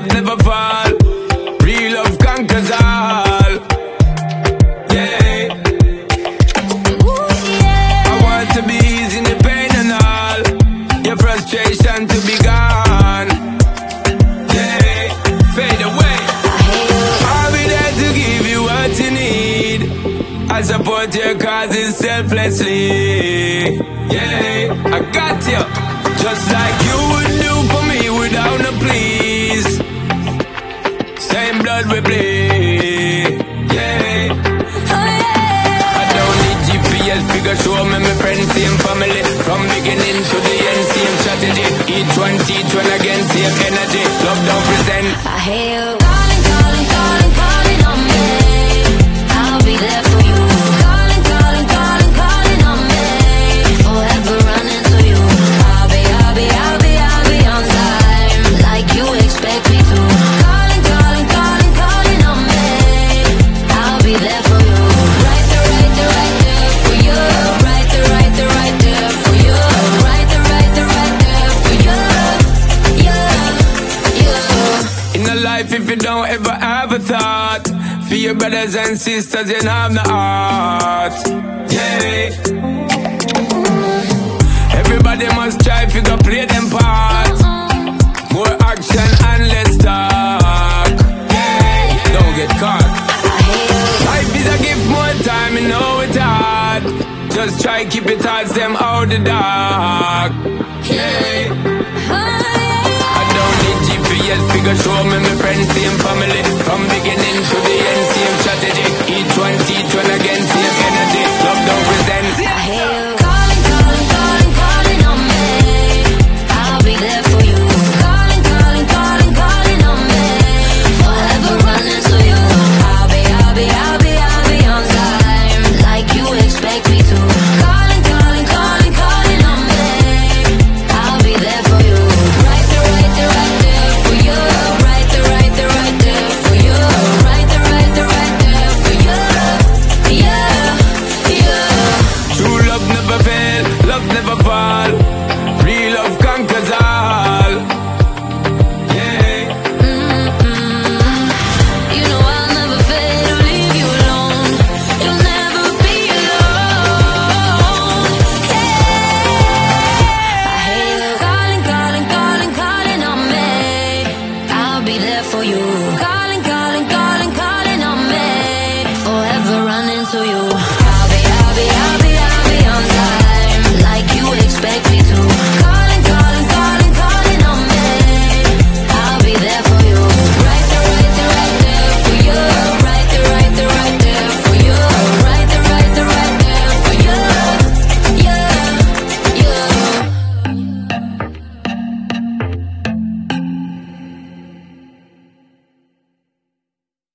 love never fall. Real love conquers all. Yeah. I want to be easing the pain and all. Your frustration to be gone. Yeah. Fade away. I'll be there to give you what you need. I support your causes selflessly. Yeah, I got you. Just like you would do for me without no please. Same blood we bleed. Yeah. I don't need GPS figure show me my friends, same family. From beginning to the end, same strategy. Each one teach one again, same energy. Love don't pretend. I hear you calling, calling, calling, calling on me. I'll be there for you. Calling, calling, calling, calling on me. Forever running to you. I'll be on time, like you expect me to. Calling, calling, calling, calling on me. I'll be there for you. Right there for you. Right there for you. Right there for you. In a life, if you don't ever have a thought, for your brothers and sisters, you have the heart. Yeah. Everybody must try if you go play them part. More action and less talk. Yeah. Don't get caught. Life is a gift, more time, you know it's hard. Just try keep your thoughts them out the dark. Yeah. I don't need GPS figure show me my friends, same family. From beginning